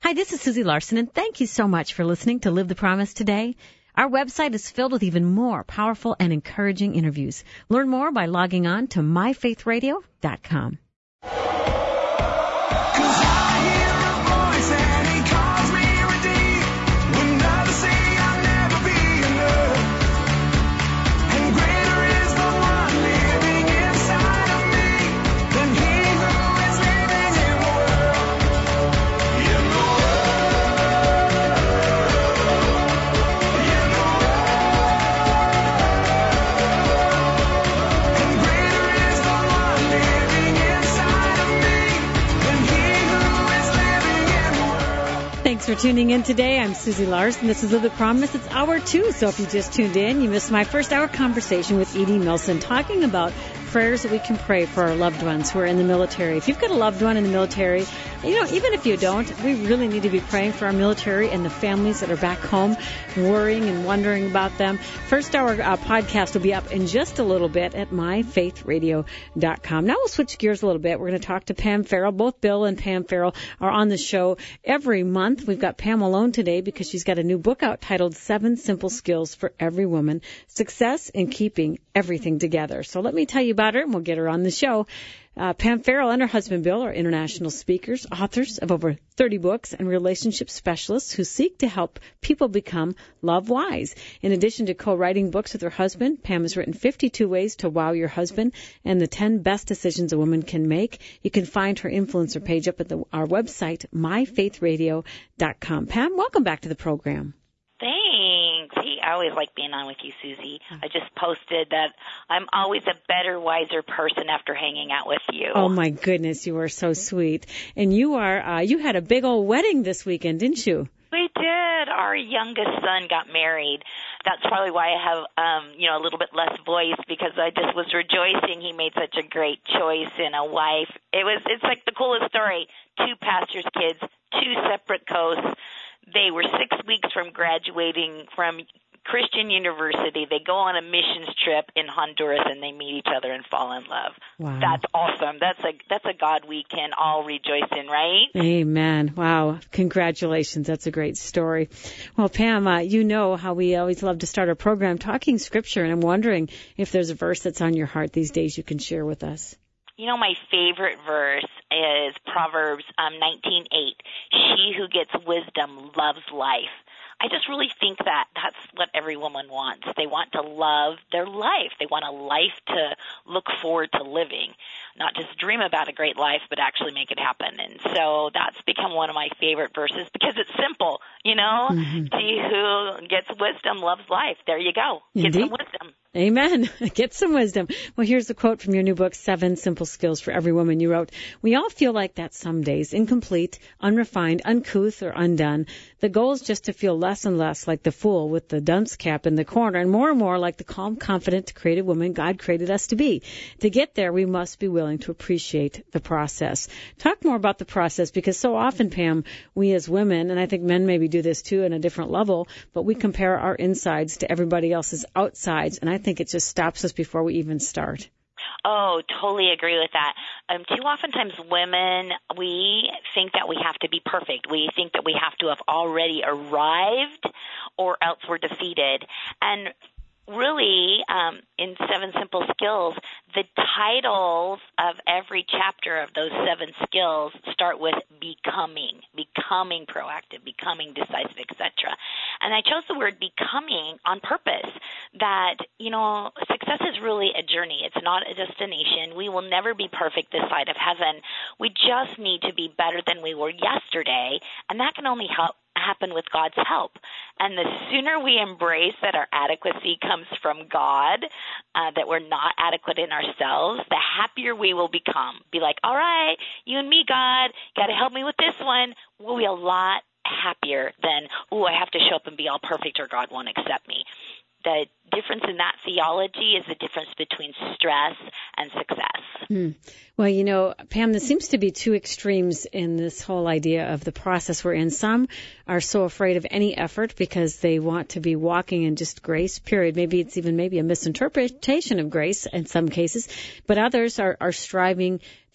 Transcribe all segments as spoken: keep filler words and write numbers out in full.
Hi, this is Susie Larson, and thank you so much for listening to Live the Promise today. Our website is filled with even more powerful and encouraging interviews. Learn more by logging on to my faith radio dot com. Thanks for tuning in today. I'm Susie Larson. This is Live the Promise. It's hour two, so if you just tuned in, you missed my first hour conversation with Edie Milson talking about prayers that we can pray for our loved ones who are in the military. If you've got a loved one in the military, you know, even if you don't, we really need to be praying for our military and the families that are back home, worrying and wondering about them. First hour uh, podcast will be up in just a little bit at my faith radio dot com. Now we'll switch gears a little bit. We're going to talk to Pam Farrell. Both Bill and Pam Farrell are on the show every month. We've got Pam alone today because she's got a new book out titled Seven Simple Skills for Every Woman, Success in Keeping Everything Together. So let me tell you about her, and we'll get her on the show. Uh, Pam Farrell and her husband Bill are international speakers, authors of over thirty books, and relationship specialists who seek to help people become love-wise. In addition to co-writing books with her husband, Pam has written fifty-two Ways to Wow Your Husband and the ten Best Decisions a Woman Can Make. You can find her influencer page up at the, our website, my faith radio dot com. Pam, welcome back to the program. Thanks. Hey, I always like being on with you, Susie. I just posted that I'm always a better, wiser person after hanging out with you. Oh, my goodness. You are so sweet. And you are, uh, you had a big old wedding this weekend, didn't you? We did. Our youngest son got married. That's probably why I have, um, you know, a little bit less voice, because I just was rejoicing he made such a great choice in a wife. It was, it's like the coolest story. Two pastors' kids, two separate coasts. They were six weeks from graduating from Christian University. They go on a missions trip in Honduras, and they meet each other and fall in love. Wow. That's awesome. That's a that's a God we can all rejoice in, right? Amen. Wow. Congratulations. That's a great story. Well, Pam, uh, you know how we always love to start our program talking Scripture, and I'm wondering if there's a verse that's on your heart these days you can share with us. You know, my favorite verse is Proverbs um, nineteen eight. She who gets wisdom loves life. I just really think that that's what every woman wants. They want to love their life. They want a life to look forward to living, not just dream about a great life, but actually make it happen. And so that's become one of my favorite verses because it's simple, you know. Mm-hmm. She who gets wisdom loves life. There you go. Get Indeed. some wisdom. Amen. Get some wisdom. Well, here's a quote from your new book, Seven Simple Skills for Every Woman. You wrote, "We all feel like that some days, incomplete, unrefined, uncouth, or undone. The goal is just to feel less and less like the fool with the dunce cap in the corner, and more and more like the calm, confident, creative woman God created us to be. To get there, we must be willing to appreciate the process." Talk more about the process, because so often, Pam, we as women, and I think men maybe do this too on a different level, but we compare our insides to everybody else's outsides, and I think it just stops us before we even start. Oh, totally agree with that. Um, too oftentimes women, we think that we have to be perfect. We think that we have to have already arrived or else we're defeated. And really, um, in Seven Simple Skills, the titles of every chapter of those seven skills start with becoming, becoming proactive, becoming decisive, et cetera. And I chose the word becoming on purpose, that, you know, success is really a journey. It's not a destination. We will never be perfect this side of heaven. We just need to be better than we were yesterday, and that can only help happen with God's help. And the sooner we embrace that our adequacy comes from God, uh, that we're not adequate in ourselves, the happier we will become. Be like, all right, you and me, God, got to help me with this one. We'll be a lot happier than, oh, I have to show up and be all perfect or God won't accept me. The difference in that theology is the difference between stress and success. Hmm. Well, you know, Pam, there seems to be two extremes in this whole idea of the process we're in. Some are so afraid of any effort because they want to be walking in just grace, period. Maybe it's even maybe a misinterpretation of grace in some cases. But others are, are striving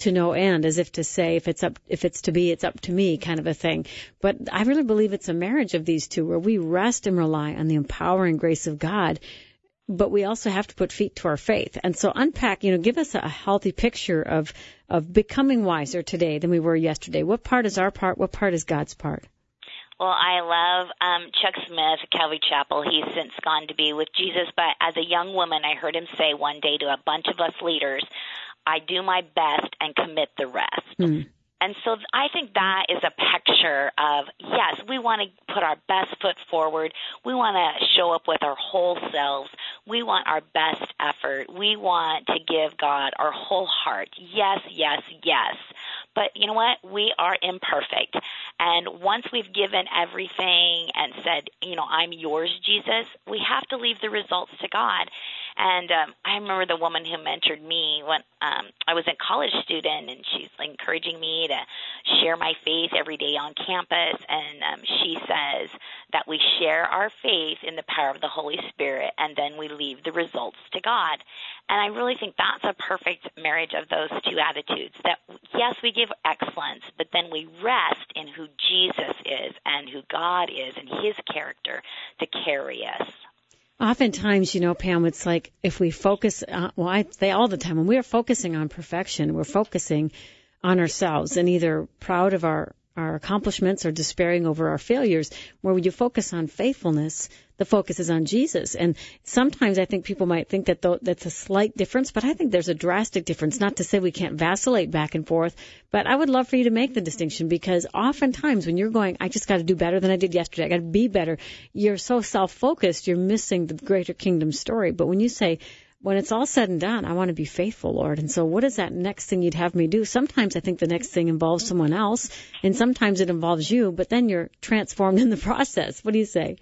to no end, as if to say, if it's up, if it's to be, it's up to me kind of a thing. But I really believe it's a marriage of these two where we rest and rely on the empowering grace of God, but we also have to put feet to our faith. And so unpack, you know, give us a healthy picture of, of becoming wiser today than we were yesterday. What part is our part? What part is God's part? Well, I love um, Chuck Smith at Calvary Chapel. He's since gone to be with Jesus, but as a young woman, I heard him say one day to a bunch of us leaders, I do my best and commit the rest. Mm. And so I think that is a picture of, yes, we want to put our best foot forward. We want to show up with our whole selves. We want our best effort. We want to give God our whole heart. Yes, yes, yes. But you know what? We are imperfect. And once we've given everything and said, you know, I'm yours, Jesus, we have to leave the results to God. And um, I remember the woman who mentored me when um, I was a college student, and she's encouraging me to share my faith every day on campus. And um, she says that we share our faith in the power of the Holy Spirit, and then we leave the results to God. And I really think that's a perfect marriage of those two attitudes, that, yes, we give excellence, but then we rest in who Jesus is and who God is and his character to carry us. Oftentimes, you know, Pam, it's like if we focus, on, well, I say all the time, when we are focusing on perfection, we're focusing on ourselves and either proud of our, our accomplishments or despairing over our failures. Where when you focus on faithfulness, the focus is on Jesus. And sometimes I think people might think that th- that's a slight difference, but I think there's a drastic difference. Not to say we can't vacillate back and forth, but I would love for you to make the distinction, because oftentimes when you're going, I just got to do better than I did yesterday, I got to be better, you're so self-focused, you're missing the greater kingdom story. But when you say, when it's all said and done, I want to be faithful, Lord. And so what is that next thing you'd have me do? Sometimes I think the next thing involves someone else, and sometimes it involves you, but then you're transformed in the process. What do you say?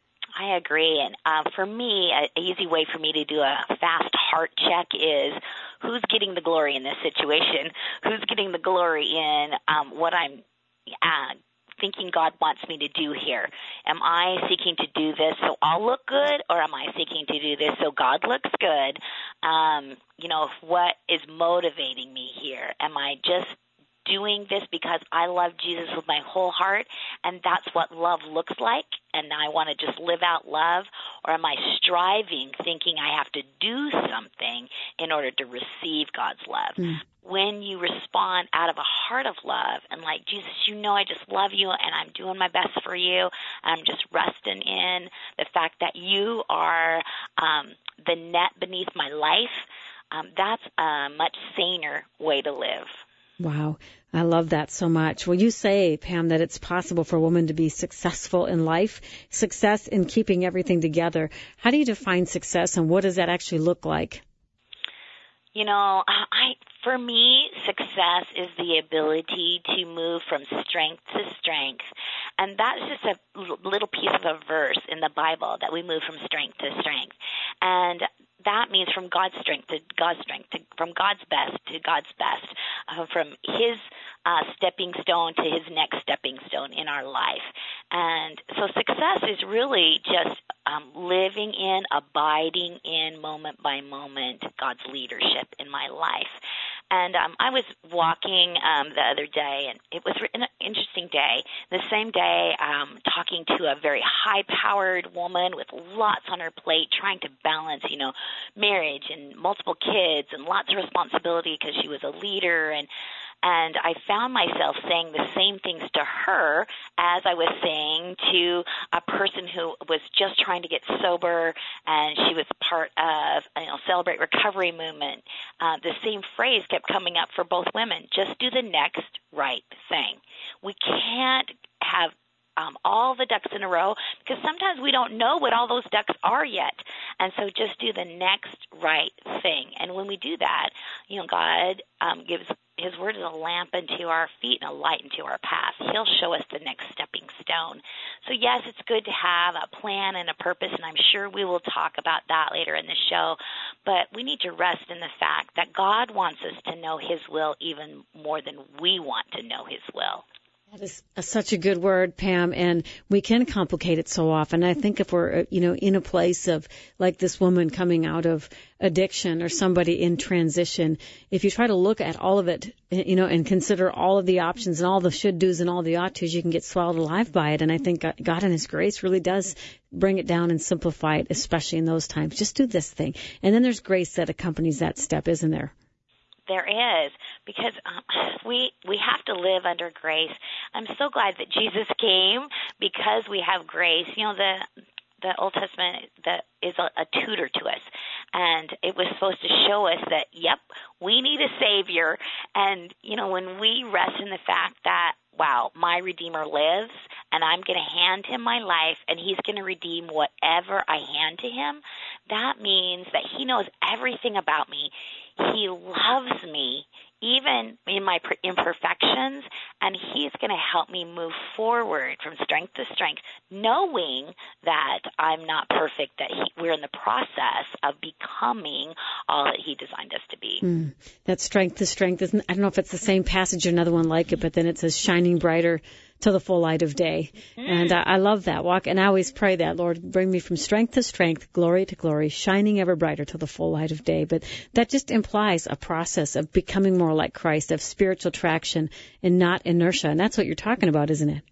I agree. And uh, for me, an easy way for me to do a fast heart check is who's getting the glory in this situation? Who's getting the glory in um, what I'm uh, thinking God wants me to do here? Am I seeking to do this so I'll look good, or am I seeking to do this so God looks good? Um, you know, what is motivating me here? Am I just doing this because I love Jesus with my whole heart, and that's what love looks like, and I want to just live out love? Or am I striving, thinking I have to do something in order to receive God's love? Mm. When you respond out of a heart of love and like, Jesus, you know I just love you and I'm doing my best for you, I'm just resting in the fact that you are um, the net beneath my life, um, that's a much saner way to live. Wow. I love that so much. Well, you say, Pam, that it's possible for a woman to be successful in life, success in keeping everything together. How do you define success, and what does that actually look like? You know, I for me, success is the ability to move from strength to strength. And that's just a little piece of a verse in the Bible, that we move from strength to strength. And that means from God's strength to God's strength, to, from God's best to God's best, uh, from his uh, stepping stone to his next stepping stone in our life. And so success is really just um, living in, abiding in, moment by moment, God's leadership in my life. And um, I was walking um, the other day, and it was an interesting day. The same day, um, talking to a very high-powered woman with lots on her plate, trying to balance, you know, marriage and multiple kids and lots of responsibility because she was a leader. And And I found myself saying the same things to her as I was saying to a person who was just trying to get sober, and she was part of, you know, Celebrate Recovery movement. Uh, the same phrase kept coming up for both women: just do the next right thing. We can't have Um, all the ducks in a row, because sometimes we don't know what all those ducks are yet. And so just do the next right thing. And when we do that, you know, God um, gives his word is a lamp unto our feet and a light into our path. He'll show us the next stepping stone. So, yes, it's good to have a plan and a purpose, and I'm sure we will talk about that later in the show. But we need to rest in the fact that God wants us to know his will even more than we want to know his will. That is a, such a good word, Pam, and we can complicate it so often. I think if we're, you know, in a place of, like this woman coming out of addiction or somebody in transition, if you try to look at all of it, you know, and consider all of the options and all the should-dos and all the ought-tos, you can get swallowed alive by it. And I think God in His grace really does bring it down and simplify it, especially in those times. Just do this thing. And then there's grace that accompanies that step, isn't there? There is, because um, we we have to live under grace. I'm so glad that Jesus came because we have grace. You know, the the Old Testament that is a, a tutor to us, and it was supposed to show us that, yep, we need a Savior. And, you know, when we rest in the fact that, wow, my Redeemer lives, and I'm going to hand Him my life, and He's going to redeem whatever I hand to Him, that means that He knows everything about me. He loves me, even in my imperfections, and He's going to help me move forward from strength to strength, knowing that I'm not perfect, that he, we're in the process of becoming all that He designed us to be. Mm, that strength to strength, isn't, I don't know if it's the same passage or another one like it, but then it says shining brighter to the full light of day. Mm. And uh, I love that walk. And I always pray that, Lord, bring me from strength to strength, glory to glory, shining ever brighter to the full light of day. But that just implies a process of becoming more like Christ, of spiritual traction and not inertia. And that's what you're talking about, isn't it?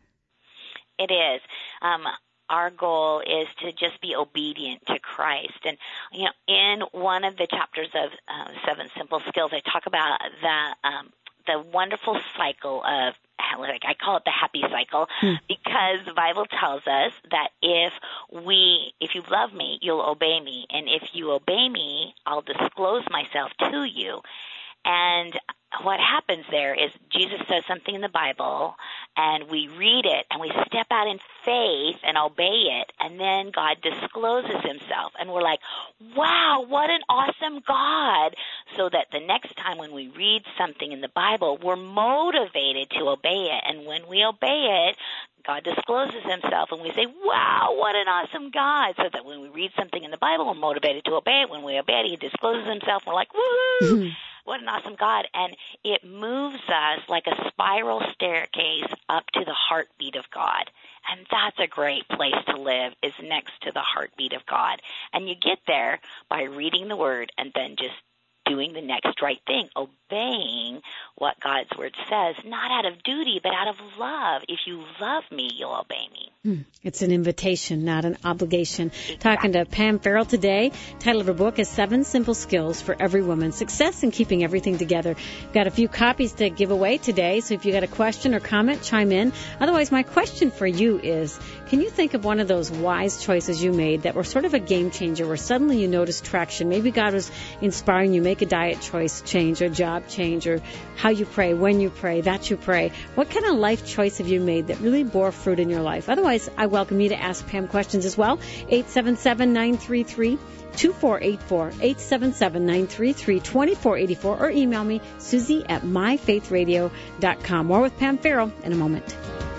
It is. Um, our goal is to just be obedient to Christ. And, you know, in one of the chapters of uh, Seven Simple Skills, I talk about the, um, the wonderful cycle of, like I call it the happy cycle, hmm. because the Bible tells us that if we, if you love me, you'll obey me. And if you obey me, I'll disclose myself to you. And what happens there is Jesus says something in the Bible, and we read it, and we step out in faith and obey it, and then God discloses Himself, and we're like, wow, what an awesome God, so that the next time when we read something in the Bible, we're motivated to obey it, and when we obey it, God discloses Himself, and we say, wow, what an awesome God, so that when we read something in the Bible, we're motivated to obey it. When we obey it, He discloses Himself, and we're like, woohoo! What an awesome God. And it moves us like a spiral staircase up to the heartbeat of God. And that's a great place to live, is next to the heartbeat of God. And you get there by reading the Word and then just doing the next right thing, obeying what God's Word says, not out of duty, but out of love. If you love me, you'll obey me. It's an invitation, not an obligation. Exactly. Talking to Pam Farrell today. Title of her book is Seven Simple Skills for Every Woman. Success in Keeping Everything Together. Got a few copies to give away today, so if you got a question or comment, chime in. Otherwise, my question for you is, can you think of one of those wise choices you made that were sort of a game changer, where suddenly you noticed traction? Maybe God was inspiring you, make a diet choice change or job change, or how you pray, when you pray, that you pray. What kind of life choice have you made that really bore fruit in your life? Otherwise, I welcome you to ask Pam questions as well. eight seven seven, nine three three, two four eight four, eight seven seven, nine three three, two four eight four, or email me, Susie at my faith radio dot com. More with Pam Farrell in a moment.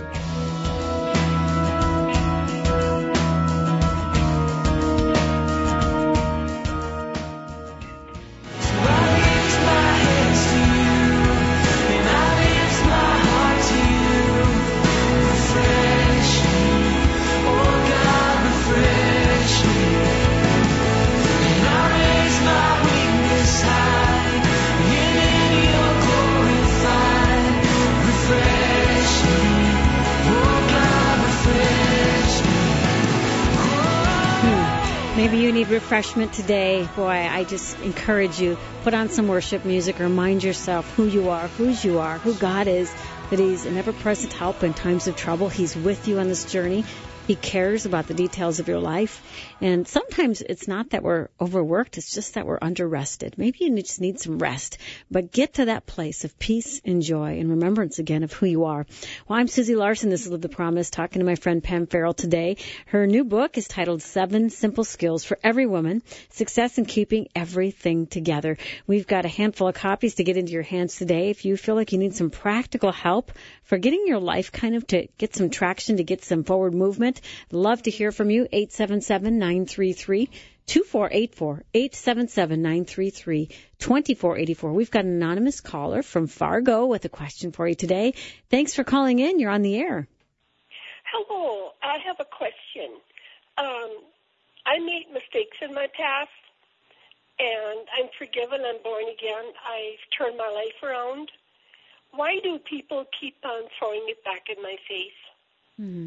Maybe you need refreshment today. Boy, I just encourage you, put on some worship music, remind yourself who you are, whose you are, who God is, that He's an ever-present help in times of trouble. He's with you on this journey. He cares about the details of your life. And sometimes it's not that we're overworked, it's just that we're under-rested. Maybe you just need some rest. But get to that place of peace and joy and remembrance again of who you are. Well, I'm Susie Larson. This is Live the Promise, talking to my friend Pam Farrell today. Her new book is titled Seven Simple Skills for Every Woman, Success in Keeping Everything Together. We've got a handful of copies to get into your hands today. If you feel like you need some practical help for getting your life kind of to get some traction, to get some forward movement, love to hear from you. eight seven seven, nine three three, two four eight four, eight seven seven, nine three three, two four eight four. We've got an anonymous caller from Fargo with a question for you today. Thanks for calling in. You're on the air. Hello. I have a question. Um, I made mistakes in my past, and I'm forgiven. I'm born again. I've turned my life around. Why do people keep on throwing it back in my face? Hmm.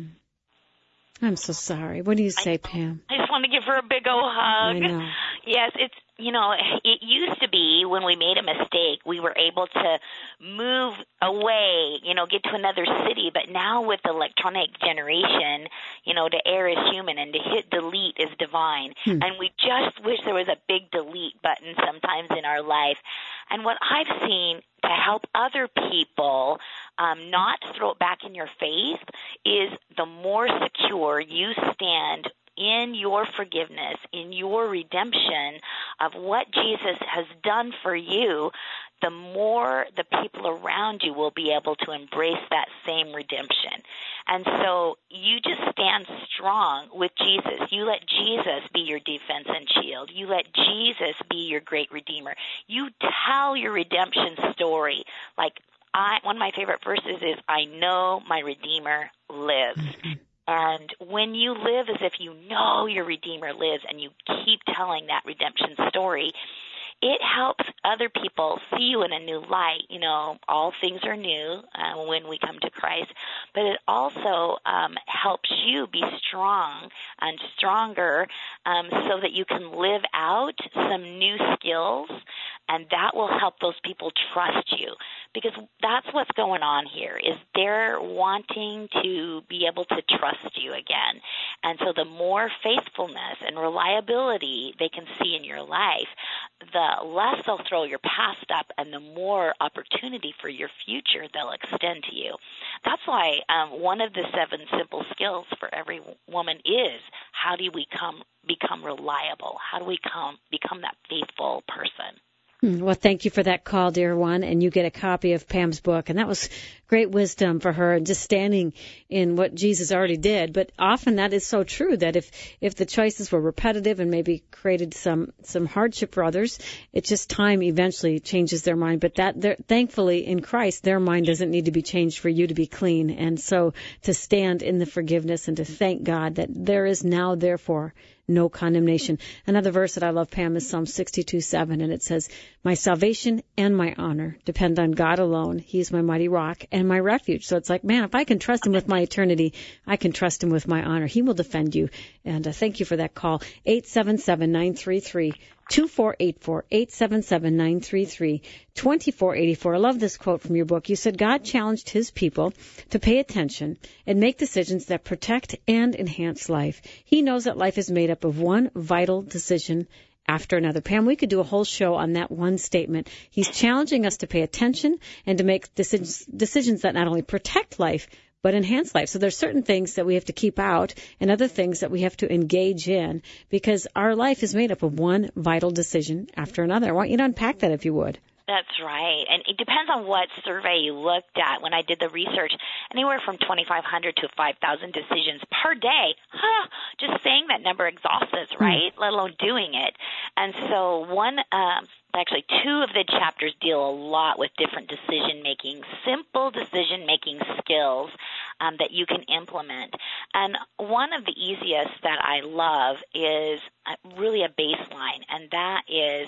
I'm so sorry. What do you say, I, Pam? I just want to give her a big old hug. I know. Yes, it's, you know, it used to be when we made a mistake, we were able to move away, you know, get to another city. But now with the electronic generation, you know, to err is human and to hit delete is divine. Hmm. And we just wish there was a big delete button sometimes in our life. And what I've seen to help other people um, not throw it back in your face is the more secure you stand in your forgiveness, in your redemption of what Jesus has done for you, the more the people around you will be able to embrace that same redemption. And so you just stand strong with Jesus. You let Jesus be your defense and shield. You let Jesus be your great redeemer. You tell your redemption story. Like I, one of my favorite verses is, I know my Redeemer lives. Mm-hmm. And when you live as if you know your Redeemer lives and you keep telling that redemption story, it helps other people see you in a new light. You know, all things are new uh, when we come to Christ, but it also um, helps you be strong and stronger um, so that you can live out some new skills, and that will help those people trust you, because that's what's going on here is they're wanting to be able to trust you again. And so the more faithfulness and reliability they can see in your life, the less they'll throw your past up and the more opportunity for your future they'll extend to you. That's why um, one of the seven simple skills for every woman is, how do we come, become reliable? How do we come, become that faithful person? Well, thank you for that call, dear one, and you get a copy of Pam's book. And that was great wisdom for her, and just standing in what Jesus already did. But often that is so true, that if, if the choices were repetitive and maybe created some, some hardship for others, it's just time eventually changes their mind. But that, thankfully, in Christ, their mind doesn't need to be changed for you to be clean. And so to stand in the forgiveness and to thank God that there is now, therefore, no condemnation. Another verse that I love, Pam, is Psalm sixty-two seven, and it says, my salvation and my honor depend on God alone. He is my mighty rock and my refuge. So it's like, man, if I can trust him with my eternity, I can trust him with my honor. He will defend you. And uh, thank you for that call. eight seven seven, nine three three, two four eight four, eight seven seven, nine three three, two four eight four. I love this quote from your book. You said God challenged his people to pay attention and make decisions that protect and enhance life. He knows that life is made up of one vital decision after another. Pam, we could do a whole show on that one statement. He's challenging us to pay attention and to make decisions, decisions that not only protect life, but enhance life. So there's certain things that we have to keep out and other things that we have to engage in, because our life is made up of one vital decision after another. I want you to unpack that if you would. That's right. And it depends on what survey you looked at. When I did the research, anywhere from twenty-five hundred to five thousand decisions per day. Huh, just saying that number exhausts us, right? Mm. Let alone doing it. And so one, um, actually two of the chapters deal a lot with different decision-making, simple decision-making skills um, that you can implement. And one of the easiest that I love is really a baseline, and that is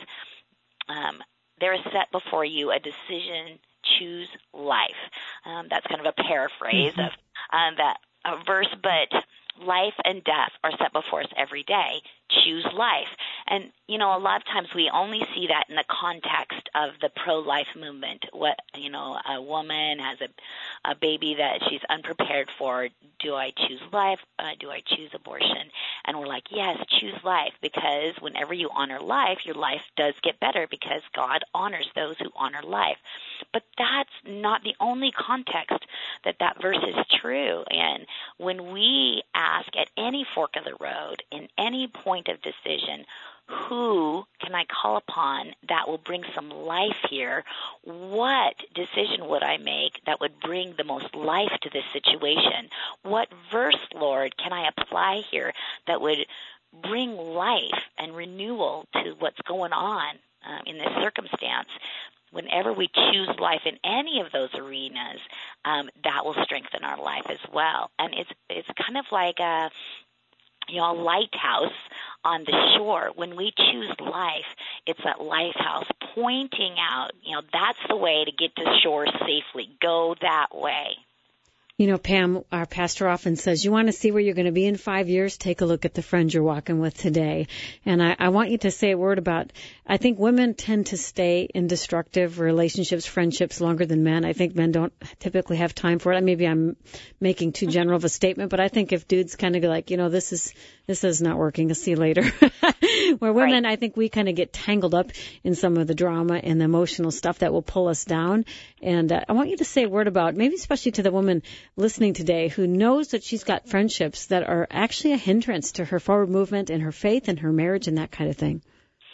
um, there is set before you a decision, choose life. Um, that's kind of a paraphrase mm-hmm. of um, that uh, verse, but life and death are set before us every day. Choose life. And, you know, a lot of times we only see that in the context of the pro-life movement. What, you know, a woman has a, a baby that she's unprepared for. Do I choose life? Uh, do I choose abortion? And we're like, yes, choose life, because whenever you honor life, your life does get better, because God honors those who honor life. But that's not the only context that that verse is true. And when we ask at any fork of the road, in any point of decision, who can I call upon that will bring some life here? What decision would I make that would bring the most life to this situation? What verse, Lord, can I apply here that would bring life and renewal to what's going on uh, in this circumstance. Whenever we choose life in any of those arenas, um, that will strengthen our life as well. And it's it's kind of like a you know a lighthouse on the shore. When we choose life, it's that lighthouse pointing out, you know, that's the way to get to shore safely. Go that way. You know, Pam, our pastor often says, you want to see where you're going to be in five years? Take a look at the friends you're walking with today. And I, I want you to say a word about, I think women tend to stay in destructive relationships, friendships longer than men. I think men don't typically have time for it. Maybe I'm making too general of a statement, but I think if dudes kind of go like, you know, this is, this is not working, I'll see you later. Where women, right. I think we kind of get tangled up in some of the drama and the emotional stuff that will pull us down. And uh, I want you to say a word about, maybe especially to the woman listening today who knows that she's got friendships that are actually a hindrance to her forward movement and her faith and her marriage and that kind of thing.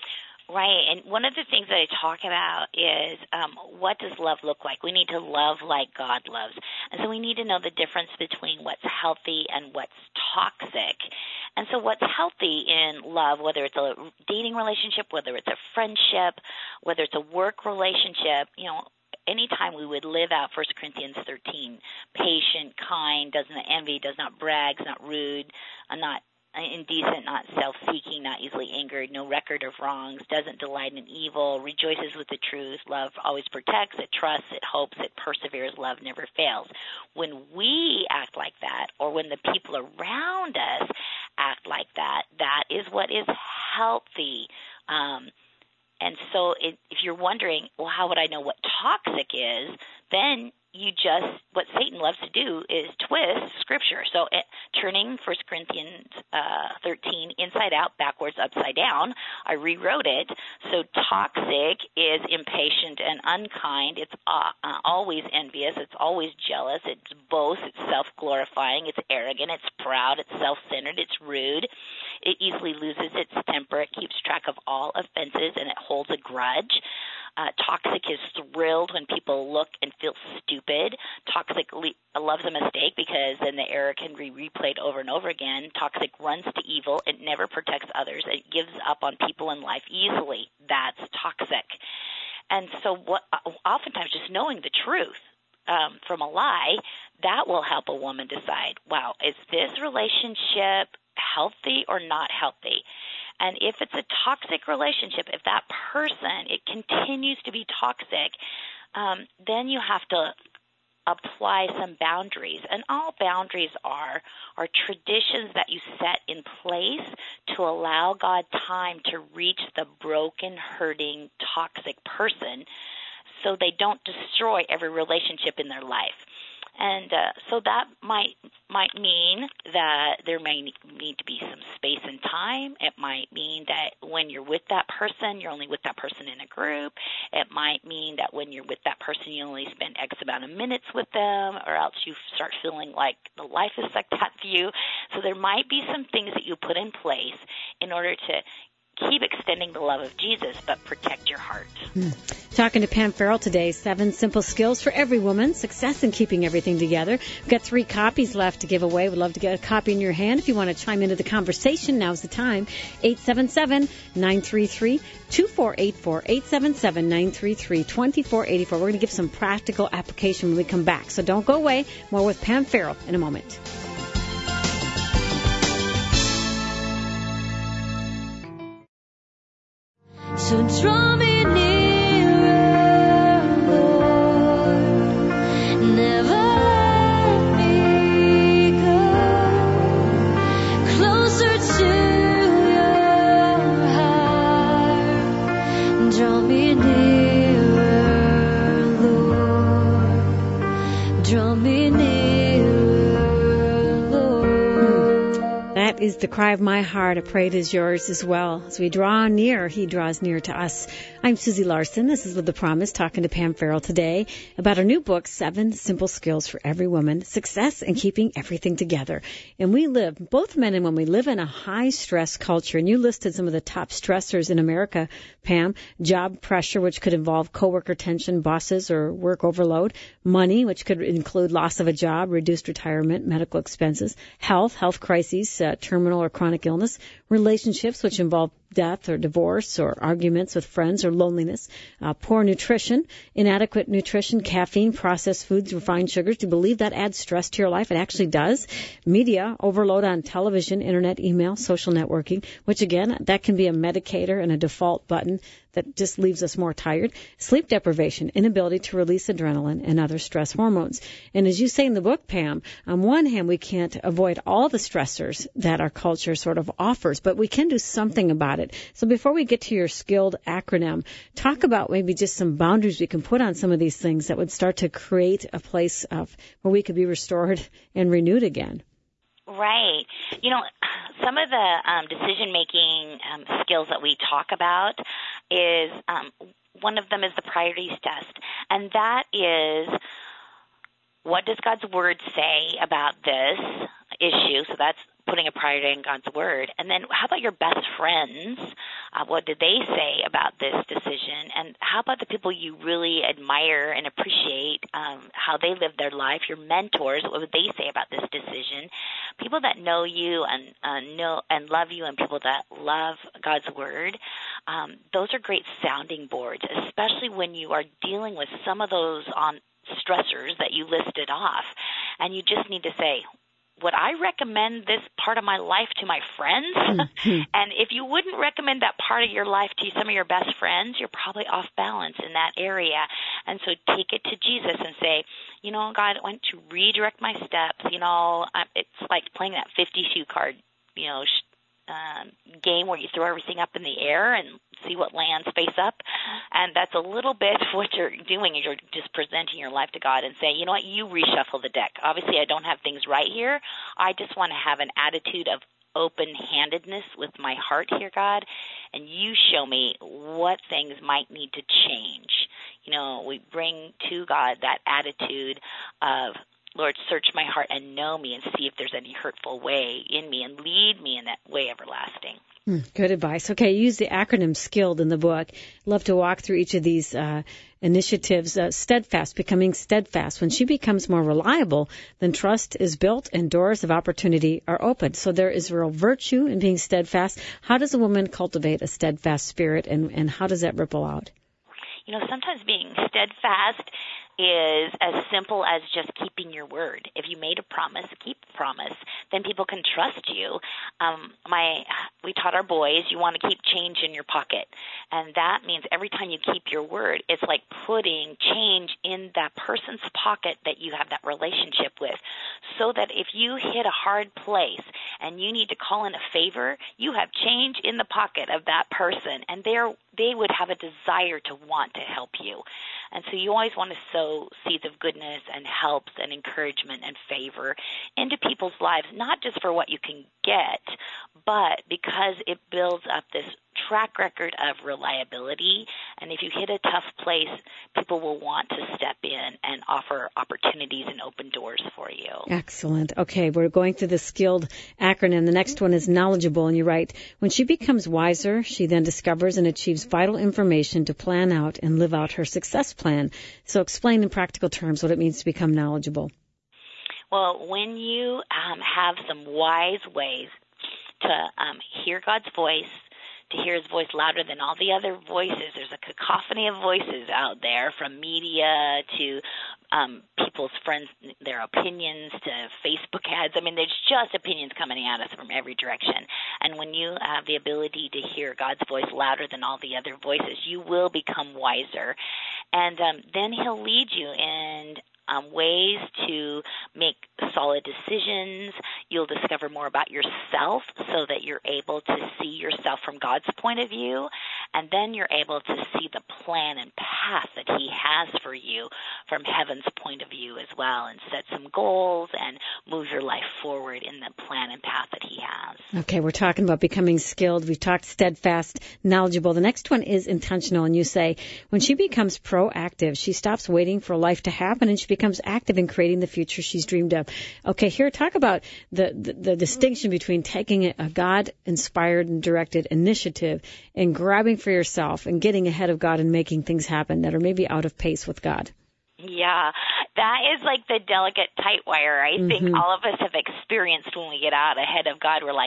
Right, and one of the things that I talk about is um, what does love look like? We need to love like God loves. And so we need to know the difference between what's healthy and what's toxic. And so what's healthy in love, whether it's a dating relationship, whether it's a friendship, whether it's a work relationship, you know, anytime we would live out First Corinthians thirteen, patient, kind, doesn't envy, does not brag, is not rude, uh, not indecent, not self-seeking, not easily angered, no record of wrongs, doesn't delight in evil, rejoices with the truth, love always protects, it trusts, it hopes, it perseveres, love never fails. When we act like that, or when the people around us act like that, that is what is healthy. Um, and so it, if you're wondering, well, how would I know what toxic is, then you just, what Satan loves to do is twist Scripture. So it, turning First Corinthians uh, thirteen inside out, backwards, upside down, I rewrote it. So toxic is impatient and unkind. It's uh, uh, always envious. It's always jealous. It's boasts. It's self-glorifying. It's arrogant. It's proud. It's self-centered. It's rude. It easily loses its temper. It keeps track of all offenses, and it holds a grudge. Uh, toxic is thrilled when people look and feel stupid. Toxic le- loves a mistake because then the error can be replayed over and over again. Toxic runs to evil. It never protects others. It gives up on people in life easily. That's toxic. And so what, oftentimes just knowing the truth um, from a lie, that will help a woman decide, wow, is this relationship healthy or not healthy? And if it's a toxic relationship, if that person, it continues to be toxic, um, then you have to apply some boundaries. And all boundaries are are traditions that you set in place to allow God time to reach the broken, hurting, toxic person so they don't destroy every relationship in their life. And uh, so that might might mean that there may need to be some space and time. It might mean that when you're with that person, you're only with that person in a group. It might mean that when you're with that person, you only spend X amount of minutes with them, or else you start feeling like the life is like that for you. So there might be some things that you put in place in order to keep extending the love of Jesus, but protect your heart. Mm. Talking to Pam Farrell today, seven simple skills for every woman, success in keeping everything together. We've got three copies left to give away. We'd love to get a copy in your hand. If you want to chime into the conversation, now's the time. eight seven seven, nine three three, two four eight four, eight seven seven, nine three three, two four eight four. We're going to give some practical application when we come back. So don't go away. More with Pam Farrell in a moment. So draw me nearer, Lord, never let me go closer to your heart. Draw me nearer, Lord, draw me nearer, Lord. That is the cry of my heart. I pray it is yours as well. As we draw near, He draws near to us. I'm Susie Larson. This is With the Promise, talking to Pam Farrell today about her new book, Seven Simple Skills for Every Woman, Success in Keeping Everything Together. And we live, both men and women, we live in a high-stress culture. And you listed some of the top stressors in America, Pam. Job pressure, which could involve coworker tension, bosses, or work overload. Money, which could include loss of a job, reduced retirement, medical expenses. Health, health crises, uh, terminal or chronic illness, relationships which involve death or divorce or arguments with friends or loneliness, uh, poor nutrition, inadequate nutrition, caffeine, processed foods, refined sugars. Do you believe that adds stress to your life? It actually does. Media, overload on television, internet, email, social networking, which again, that can be a medicator and a default button that just leaves us more tired. Sleep deprivation, inability to release adrenaline and other stress hormones. And as you say in the book, Pam, on one hand, we can't avoid all the stressors that our culture sort of offers, but we can do something about it. So before we get to your skilled acronym, talk about maybe just some boundaries we can put on some of these things that would start to create a place of where we could be restored and renewed again. Right. You know, some of the um, decision-making um, skills that we talk about is um, one of them is the priorities test, and that is what does God's Word say about this issue? So that's putting a priority in God's Word. And then how about your best friends? Uh, what did they say about this decision? And how about the people you really admire and appreciate, um, how they live their life, your mentors, what would they say about this decision? People that know you and uh, know and love you and people that love God's Word, um, those are great sounding boards, especially when you are dealing with some of those on stressors that you listed off. And you just need to say, would I recommend this part of my life to my friends? Mm-hmm. And if you wouldn't recommend that part of your life to some of your best friends, you're probably off balance in that area. And so take it to Jesus and say, you know, God, I want to redirect my steps. You know, it's like playing that fifty-shoe card, you know, um, game where you throw everything up in the air and see what lands face up. And that's a little bit what you're doing is you're just presenting your life to God and say, you know what, you reshuffle the deck. Obviously, I don't have things right here. I just want to have an attitude of open-handedness with my heart here, God, and you show me what things might need to change. You know, we bring to God that attitude of, Lord, search my heart and know me and see if there's any hurtful way in me and lead me in that way everlasting. Mm, good advice. Okay, you use the acronym SKILLED in the book. Love to walk through each of these uh, initiatives. Uh, steadfast, becoming steadfast. When she becomes more reliable, then trust is built and doors of opportunity are opened. So there is real virtue in being steadfast. How does a woman cultivate a steadfast spirit, and, and how does that ripple out? You know, sometimes being steadfast is as simple as just keeping your word. If you made a promise, keep the promise. Then people can trust you. Um, my, we taught our boys you want to keep change in your pocket, and that means every time you keep your word, it's like putting change in that person's pocket that you have that relationship with, so that if you hit a hard place and you need to call in a favor, you have change in the pocket of that person, and they're they would have a desire to want to help you. And so you always want to sow seeds of goodness and helps and encouragement and favor into people's lives, not just for what you can get, but because it builds up this track record of reliability. And if you hit a tough place, people will want to step in and offer opportunities and open doors for you. Excellent. Okay, we're going through the SKILLED acronym. The next one is knowledgeable, and you write, when she becomes wiser, she then discovers and achieves vital information to plan out and live out her success plan. So explain in practical terms what it means to become knowledgeable. Well, when you um, have some wise ways to um, hear God's voice, to hear his voice louder than all the other voices. There's a cacophony of voices out there, from media to um, people's friends, their opinions, to Facebook ads. I mean, there's just opinions coming at us from every direction. And when you have the ability to hear God's voice louder than all the other voices, you will become wiser. And um, then he'll lead you in Um, ways to make solid decisions. You'll discover more about yourself so that you're able to see yourself from God's point of view, and then you're able to see the plan and path that he has for you from heaven's point of view as well, and set some goals and move your life forward in the plan and path that he has. Okay, we're talking about becoming skilled. We've talked steadfast, knowledgeable. The next one is intentional, and you say, when she becomes proactive, she stops waiting for life to happen, and she becomes active in creating the future she's dreamed of. Okay, here, talk about the, the, the distinction between taking a God-inspired and directed initiative and grabbing for yourself and getting ahead of God and making things happen that are maybe out of pace with God. Yeah, that is like the delicate tight wire I Mm-hmm. think all of us have experienced when we get out ahead of God. We're like,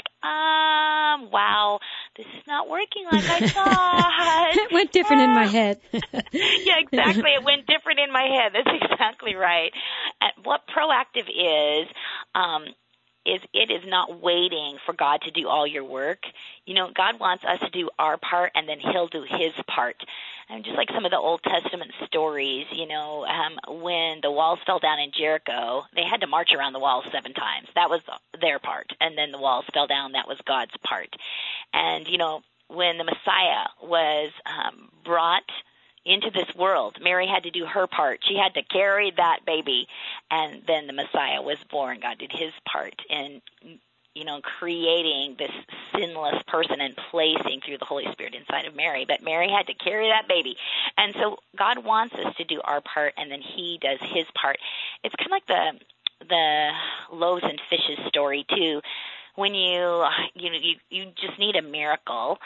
um, wow, this is not working like I thought. It went different in my head. Yeah, exactly. It went different in my head. That's exactly right. And what proactive is, um, is it is not waiting for God to do all your work. You know, God wants us to do our part, and then He'll do His part. And just like some of the Old Testament stories, you know, um, when the walls fell down in Jericho, they had to march around the walls seven times. That was their part. And then the walls fell down. That was God's part. And, you know, when the Messiah was um, brought into this world, Mary had to do her part. She had to carry that baby, and then the Messiah was born. God did His part in, you know, creating this sinless person and placing through the Holy Spirit inside of Mary. But Mary had to carry that baby. And so God wants us to do our part, and then He does His part. It's kind of like the the loaves and fishes story, too. When you, you know, you, you just need a miracle,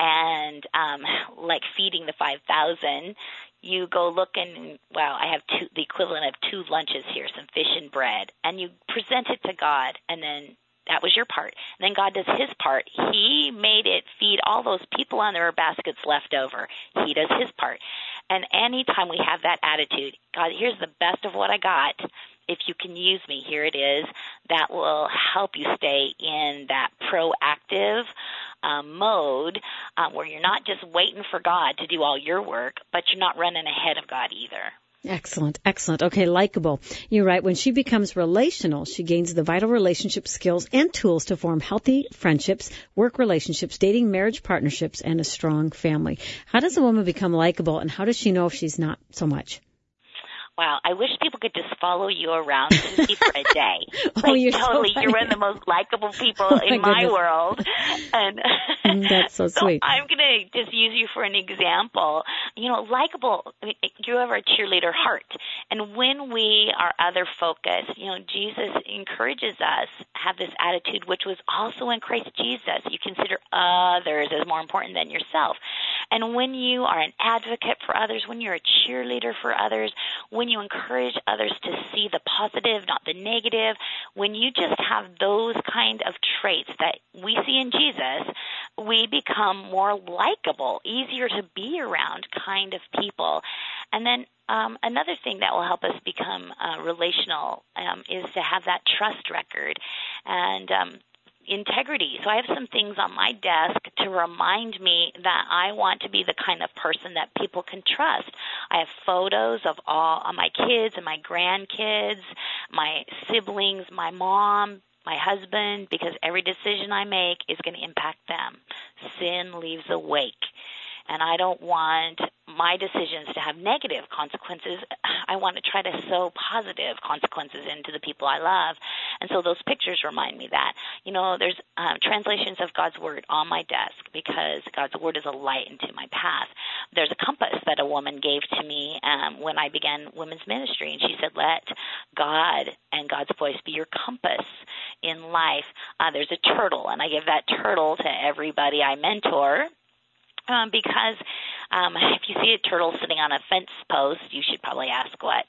and um, like feeding the five thousand, you go look and, wow, I have two, the equivalent of two lunches here, some fish and bread, and you present it to God, and then that was your part. And then God does His part. He made it feed all those people, and there were baskets left over. He does His part. And anytime we have that attitude, God, here's the best of what I got. If you can use me, here it is. That will help you stay in that proactive um, mode um, where you're not just waiting for God to do all your work, but you're not running ahead of God either. Excellent, excellent. Okay, likable. You're right. When she becomes relational, she gains the vital relationship skills and tools to form healthy friendships, work relationships, dating, marriage partnerships, and a strong family. How does a woman become likable, and how does she know if she's not so much? Wow, I wish people could just follow you around Susie for a day. Like, oh, you're totally, so funny. you're one of the most likable people oh, my in my goodness. world. And that's so, so sweet. I'm going to just use you for an example. You know, likable, I mean, you have a cheerleader heart. And when we are other focused, you know, Jesus encourages us to have this attitude, which was also in Christ Jesus. You consider others as more important than yourself. And when you are an advocate for others, when you're a cheerleader for others, when you encourage others to see the positive, not the negative, when you just have those kind of traits that we see in Jesus, we become more likable, easier to be around kind of people. And then um, another thing that will help us become uh, relational um, is to have that trust record. And um integrity. So I have some things on my desk to remind me that I want to be the kind of person that people can trust. I have photos of all of my kids and my grandkids, my siblings, my mom, my husband, because every decision I make is going to impact them. Sin leaves a wake. And I don't want my decisions to have negative consequences. I want to try to sow positive consequences into the people I love. And so those pictures remind me that. You know, there's um, translations of God's Word on my desk because God's Word is a light into my path. There's a compass that a woman gave to me um, when I began women's ministry, and she said, let God and God's voice be your compass in life. Uh, there's a turtle, and I give that turtle to everybody I mentor. Um, because um, if you see a turtle sitting on a fence post, you should probably ask what?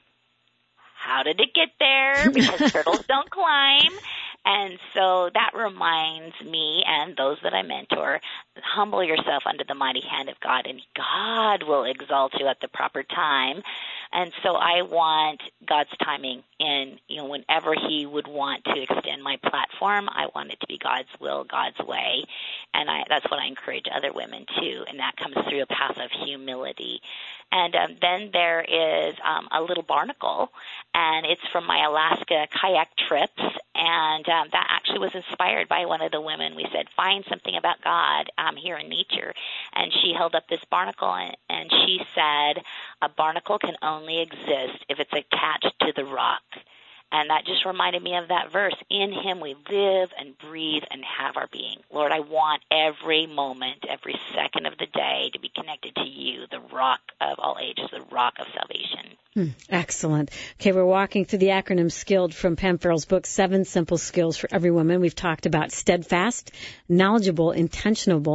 How did it get there? Because turtles don't climb. And so that reminds me and those that I mentor, humble yourself under the mighty hand of God, and God will exalt you at the proper time. And so I want God's timing in, you know, whenever He would want to extend my platform, I want it to be God's will, God's way. And I, that's what I encourage other women too, and that comes through a path of humility. And um, then there is um, a little barnacle, and it's from my Alaska kayak trips, and um, that actually was inspired by one of the women. We said, find something about God um, here in nature. And she held up this barnacle, and, and she said, a barnacle can only exist if it's attached to the rock. And that just reminded me of that verse. In Him we live and breathe and have our being. Lord, I want every moment, every second of the day to be connected to You, the rock of all ages, the rock of salvation. Hmm, excellent. Okay, we're walking through the acronym SKILLED from Pam Farrell's book, Seven Simple Skills for Every Woman. We've talked about steadfast, knowledgeable, intentionable,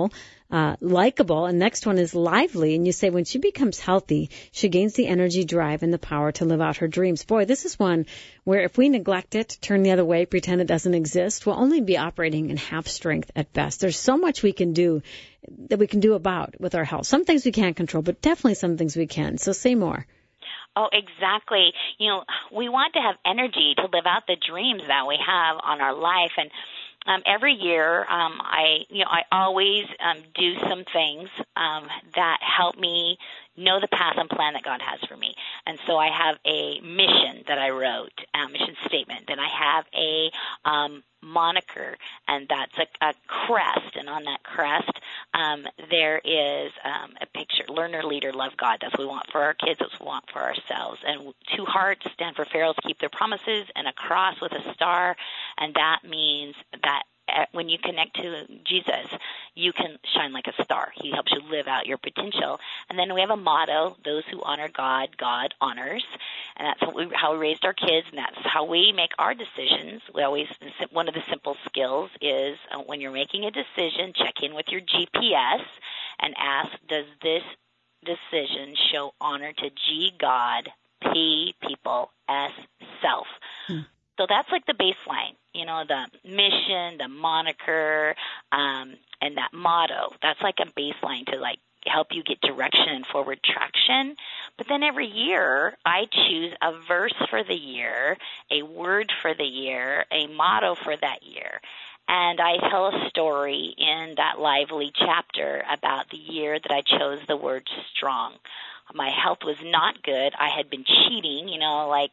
uh, likable. And next one is lively. And you say when she becomes healthy, she gains the energy, drive, and the power to live out her dreams. Boy, this is one where if we neglect it, turn the other way, pretend it doesn't exist, we'll only be operating in half strength at best. There's so much we can do that we can do about with our health. Some things we can't control, but definitely some things we can. So say more. Oh, exactly. You know, we want to have energy to live out the dreams that we have on our life. And um, every year, um, I, you know, I always um, do some things um, that help me know the path and plan that God has for me. And so I have a mission that I wrote, a mission statement, and I have a um, moniker, and that's a, a crest. And on that crest, um, there is um, a picture, learner, leader, love God. That's what we want for our kids. That's what we want for ourselves. And two hearts stand for Pharaohs keep their promises, and a cross with a star, and that means that when you connect to Jesus, you can shine like a star. He helps you live out your potential. And then we have a motto, those who honor God, God honors. And that's what we, how we raised our kids, and that's how we make our decisions. We always, one of the simple skills is uh, when you're making a decision, check in with your G P S and ask, does this decision show honor to G, God, P, people, S, self? Hmm. So that's like the baseline, you know, the mission, the moniker, um, and that motto. That's like a baseline to like help you get direction and forward traction. But then every year I choose a verse for the year, a word for the year, a motto for that year. And I tell a story in that lively chapter about the year that I chose the word strong. My health was not good. I had been cheating, you know, like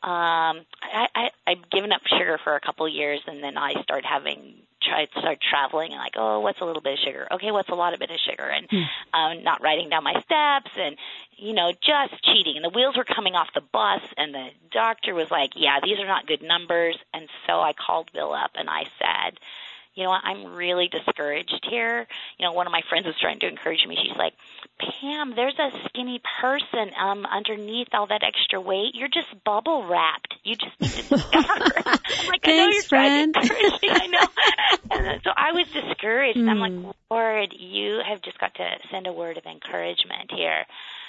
um, I, I, I'd given up sugar for a couple of years, and then I started having, tried start traveling, and like, oh, what's a little bit of sugar? Okay, what's a lot of bit of sugar? And mm. um, not writing down my steps, and, you know, just cheating. And the wheels were coming off the bus, and the doctor was like, yeah, these are not good numbers. And so I called Bill up, and I said, you know what, I'm really discouraged here. You know, one of my friends was trying to encourage me. She's like, Pam, there's a skinny person um, underneath all that extra weight. You're just bubble wrapped. You just need to discover. I'm like, Thanks, I know you're friend. trying to encourage me. I know. And so I was discouraged. Mm. I'm like, Lord, you have just got to send a word of encouragement here.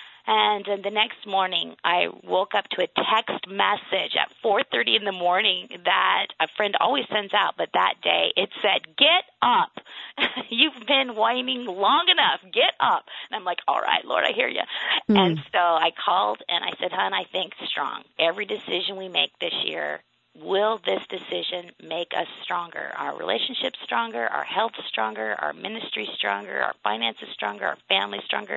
And uh, the next morning, I woke up to a text message at four thirty in the morning that a friend always sends out, but that day it said, get up. You've been whining long enough. Get up. And I'm like, all right, Lord, I hear you. Mm. And so I called and I said, hon, I think strong. Every decision we make this year, will this decision make us stronger? Our relationships stronger, our health stronger, our ministry stronger, our finances stronger, our family stronger?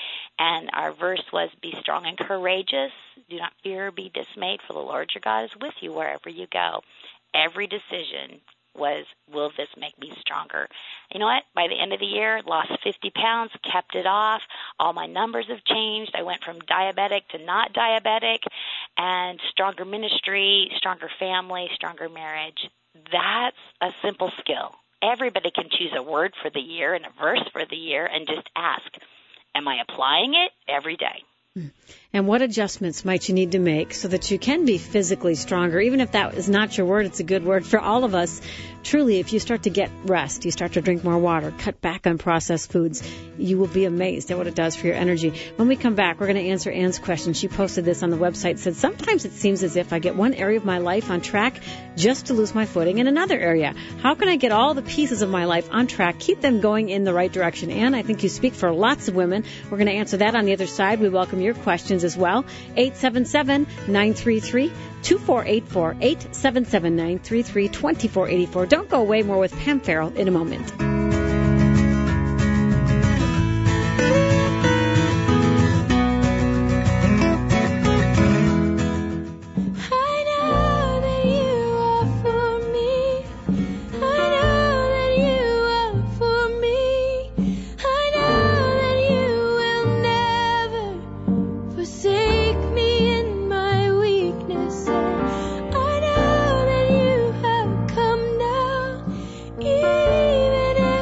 And our verse was, be strong and courageous. Do not fear or be dismayed, for the Lord your God is with you wherever you go. Every decision was, will this make me stronger? You know what? By the end of the year, lost fifty pounds, kept it off. All my numbers have changed. I went from diabetic to not diabetic, and stronger ministry, stronger family, stronger marriage. That's a simple skill. Everybody can choose a word for the year and a verse for the year and just ask, am I applying it every day? And what adjustments might you need to make so that you can be physically stronger? Even if that is not your word, it's a good word for all of us. Truly, if you start to get rest, you start to drink more water, cut back on processed foods, you will be amazed at what it does for your energy. When we come back, we're going to answer Anne's question. She posted this on the website. Said, sometimes it seems as if I get one area of my life on track just to lose my footing in another area. How can I get all the pieces of my life on track, keep them going in the right direction? Anne, I think you speak for lots of women. We're going to answer that on the other side. We welcome your questions as well. eight seven seven, nine three three, two four eight four, eight seven seven, nine three three, two four eight four. Don't go away. More with Pam Farrell in a moment. Even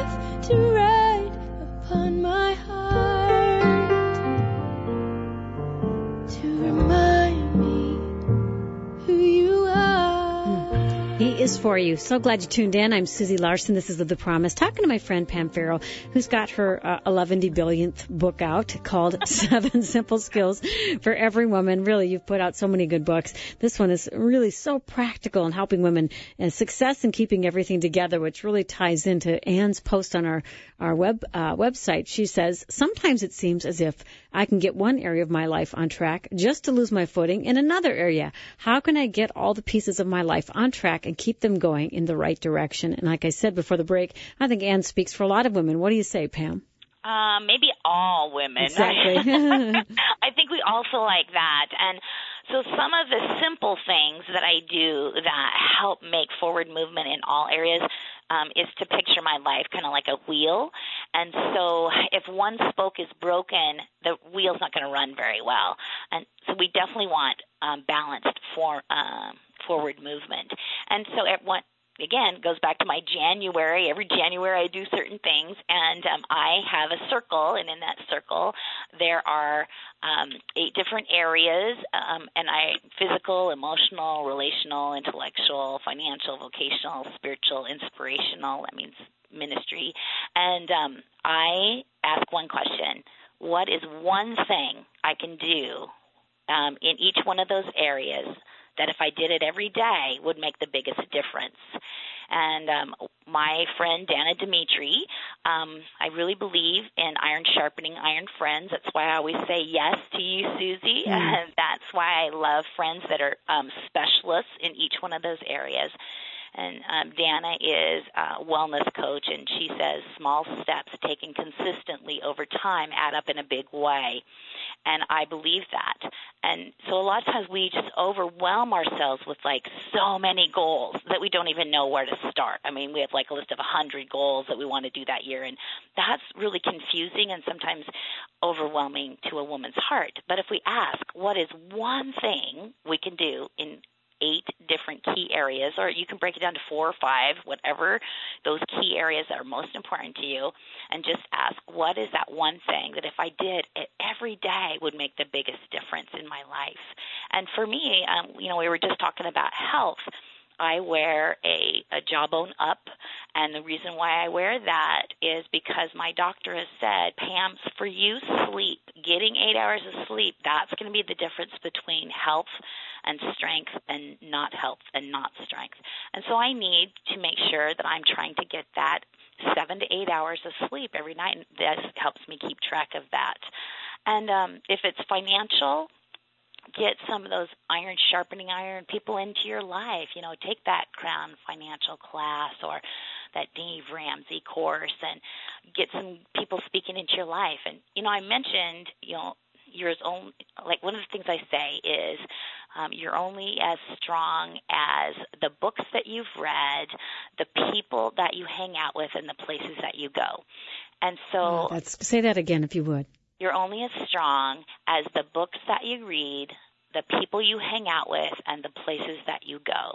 are you? So glad you tuned in. I'm Susie Larson. This is The Promise, talking to my friend Pam Farrell, who's got her uh, eleven billionth book out called Seven Simple Skills for Every Woman. Really, you've put out so many good books. This one is really so practical in helping women and success in keeping everything together, which really ties into Anne's post on our, our web uh, website. She says, sometimes it seems as if I can get one area of my life on track just to lose my footing in another area. How can I get all the pieces of my life on track and keep them going in the right direction? And like I said before the break, I think Anne speaks for a lot of women. What do you say, Pam? Um, maybe all women. Exactly. I think we all feel like that. And so some of the simple things that I do that help make forward movement in all areas um, is to picture my life kind of like a wheel. And so if one spoke is broken, the wheel's not going to run very well. And so we definitely want um, balanced for, um, forward movement. And so at one Again, goes back to my January. Every January I do certain things, and um, I have a circle, and in that circle there are um, eight different areas, um, and I physical, emotional, relational, intellectual, financial, vocational, spiritual, inspirational, that means ministry. And um, I ask one question: what is one thing I can do um, in each one of those areas that if I did it every day would make the biggest difference? And um, my friend Dana Dimitri, um, I really believe in iron sharpening iron friends. That's why I always say yes to you, Susie. Mm. And that's why I love friends that are um, specialists in each one of those areas. And um, Dana is a wellness coach, and she says small steps taken consistently over time add up in a big way. And I believe that. And so a lot of times we just overwhelm ourselves with like so many goals that we don't even know where to start. I mean, we have like a list of one hundred goals that we want to do that year, and that's really confusing and sometimes overwhelming to a woman's heart. But if we ask, what is one thing we can do in eight different key areas, or you can break it down to four or five, whatever those key areas that are most important to you, and just ask, what is that one thing that if I did it every day would make the biggest difference in my life? And for me, um, you know, we were just talking about health. I wear a, a jawbone up, and the reason why I wear that is because my doctor has said, Pam, for you, sleep, getting eight hours of sleep, that's going to be the difference between health and strength and not health and not strength. And so I need to make sure that I'm trying to get that seven to eight hours of sleep every night, and this helps me keep track of that. And um, if it's financial, get some of those iron sharpening iron people into your life. You know, take that Crown Financial class or that Dave Ramsey course and get some people speaking into your life. And, you know, I mentioned, you know, you're as only, like one of the things I say is um, you're only as strong as the books that you've read, the people that you hang out with, and the places that you go. And so oh, that's, say that again if you would. You're only as strong as the books that you read, the people you hang out with, and the places that you go.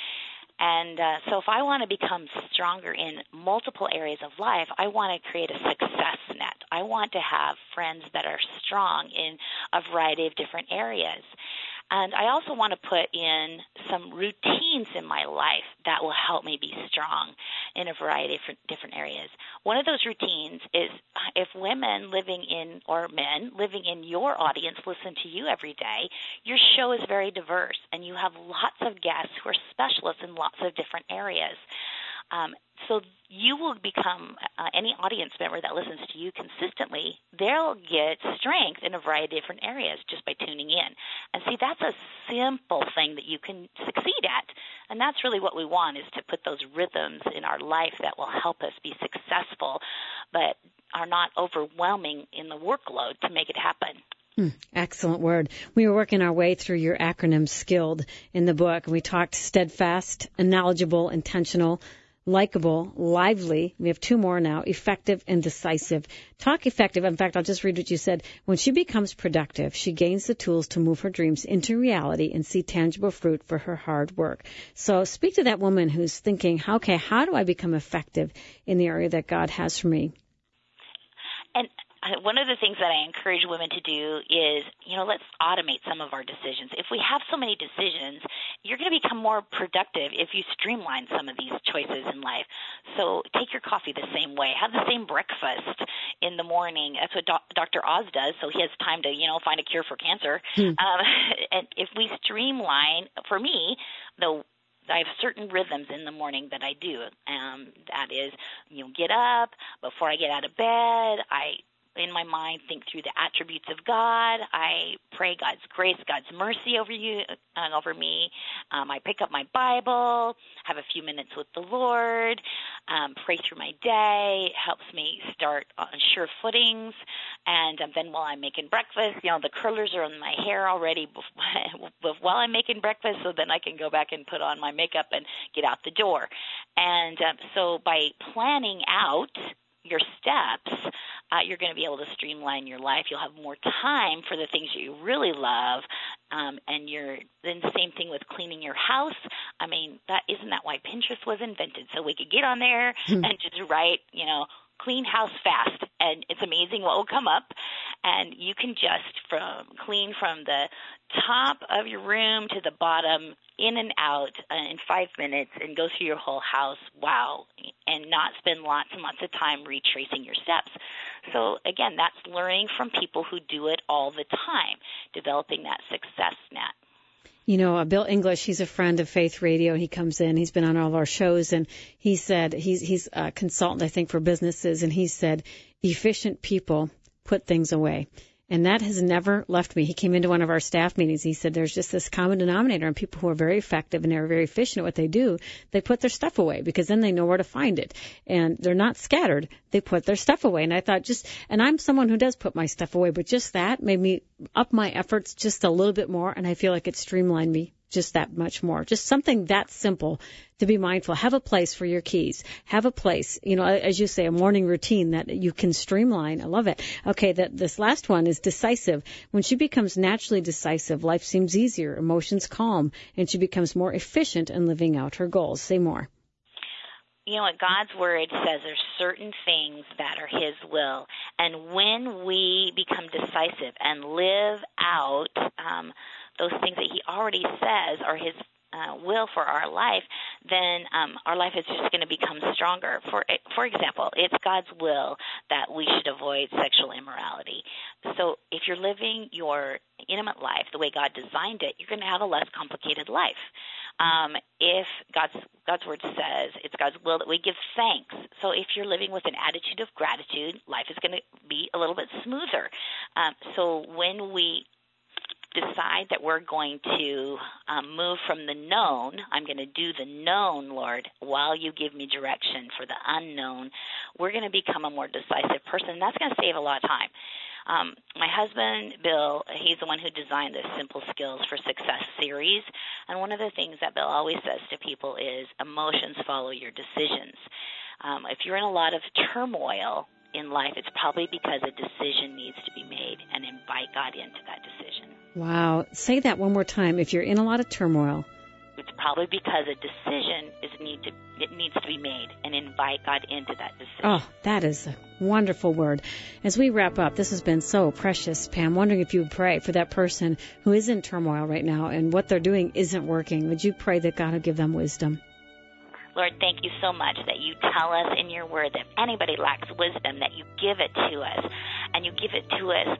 And uh, so if I want to become stronger in multiple areas of life, I want to create a success net. I want to have friends that are strong in a variety of different areas. And I also want to put in some routines in my life that will help me be strong in a variety of different areas. One of those routines is if women living in, or men living in your audience listen to you every day, your show is very diverse, and you have lots of guests who are specialists in lots of different areas. Um, so you will become, uh, any audience member that listens to you consistently, they'll get strength in a variety of different areas just by tuning in. And see, that's a simple thing that you can succeed at. And that's really what we want, is to put those rhythms in our life that will help us be successful, but are not overwhelming in the workload to make it happen. Hmm, excellent word. We were working our way through your acronym SKILLED in the book, and we talked steadfast, knowledgeable, intentional, likable, lively. We have two more now, effective and decisive. Talk effective. In fact, I'll just read what you said. When she becomes productive, she gains the tools to move her dreams into reality and see tangible fruit for her hard work. So speak to that woman who's thinking, okay, how do I become effective in the area that God has for me? And uh, one of the things that I encourage women to do is, you know, let's automate some of our decisions. If we have so many decisions, you're going to become more productive if you streamline some of these choices in life. So take your coffee the same way. Have the same breakfast in the morning. That's what doc- Doctor Oz does, so he has time to, you know, find a cure for cancer. Hmm. Um, and if we streamline, for me, though, I have certain rhythms in the morning that I do. Um, that is, you know, get up. Before I get out of bed, I, in my mind, think through the attributes of God. I pray God's grace, God's mercy over you and over me. Um, I pick up my Bible, have a few minutes with the Lord, um, pray through my day. It helps me start on sure footings. And um, then while I'm making breakfast, you know, the curlers are on my hair already before, while I'm making breakfast, so then I can go back and put on my makeup and get out the door. And um, so by planning out your steps, uh, you're going to be able to streamline your life. You'll have more time for the things you really love. Um, and you're then the same thing with cleaning your house. I mean, that isn't that why Pinterest was invented? So we could get on there and just write, you know, clean house fast, and it's amazing what will come up. And you can just from clean from the top of your room to the bottom, in and out uh, in five minutes, and go through your whole house. Wow, and not spend lots and lots of time retracing your steps. So again, that's learning from people who do it all the time, developing that success net. You know, uh, Bill English, he's a friend of Faith Radio. He comes in, he's been on all of our shows, and he said, he's, he's a consultant, I think, for businesses, and he said, efficient people put things away. And that has never left me. He came into one of our staff meetings. He said there's just this common denominator, and people who are very effective and they're very efficient at what they do, they put their stuff away because then they know where to find it. And they're not scattered. They put their stuff away. And I thought just, and I'm someone who does put my stuff away, but just that made me up my efforts just a little bit more, and I feel like it streamlined me just that much more. Just something that simple to be mindful. Have a place for your keys. Have a place, you know, as you say, a morning routine that you can streamline. I love it. Okay, that this last one is decisive. When she becomes naturally decisive, life seems easier, emotions calm, and she becomes more efficient in living out her goals. Say more. You know what, God's Word says there's certain things that are His will. And when we become decisive and live out um, those things that He already says are His uh, will for our life, then um, our life is just going to become stronger. For for example, it's God's will that we should avoid sexual immorality. So if you're living your intimate life the way God designed it, you're going to have a less complicated life. Um, if God's God's Word says it's God's will that we give thanks. So if you're living with an attitude of gratitude, life is going to be a little bit smoother. Um, so when we decide that we're going to um, move from the known, I'm going to do the known, Lord, while you give me direction for the unknown, we're going to become a more decisive person. And that's going to save a lot of time. Um, my husband, Bill, he's the one who designed the Simple Skills for Success series. And one of the things that Bill always says to people is emotions follow your decisions. Um, if you're in a lot of turmoil in life, it's probably because a decision needs to be made, and invite God into that decision. Wow. Say that one more time. If you're in a lot of turmoil, it's probably because a decision is need to it needs to be made, and invite God into that decision. Oh, that is a wonderful word. As we wrap up, this has been so precious, Pam. Wondering if you would pray for that person who is in turmoil right now and what they're doing isn't working. Would you pray that God will give them wisdom? Lord, thank you so much that you tell us in your word that if anybody lacks wisdom, that you give it to us, and you give it to us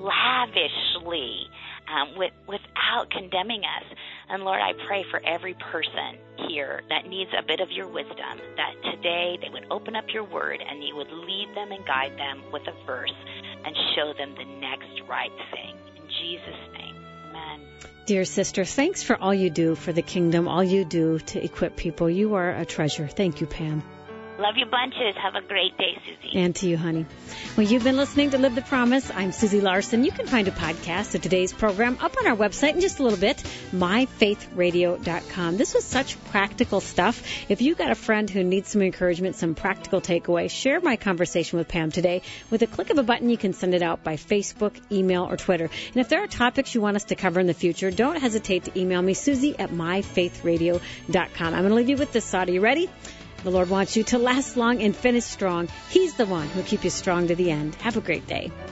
lavishly, um, with, without condemning us. And Lord, I pray for every person here that needs a bit of your wisdom, that today they would open up your word and you would lead them and guide them with a verse and show them the next right thing. In Jesus' name, amen. Dear sister, thanks for all you do for the kingdom, all you do to equip people. You are a treasure. Thank you, Pam. Love you bunches. Have a great day, Susie. And to you, honey. Well, you've been listening to Live the Promise. I'm Susie Larson. You can find a podcast of today's program up on our website in just a little bit, my faith radio dot com. This was such practical stuff. If you've got a friend who needs some encouragement, some practical takeaway, share my conversation with Pam today. With a click of a button, you can send it out by Facebook, email, or Twitter. And if there are topics you want us to cover in the future, don't hesitate to email me, Susie at my faith radio dot com. I'm going to leave you with this thought. Are you ready? The Lord wants you to last long and finish strong. He's the one who'll keep you strong to the end. Have a great day.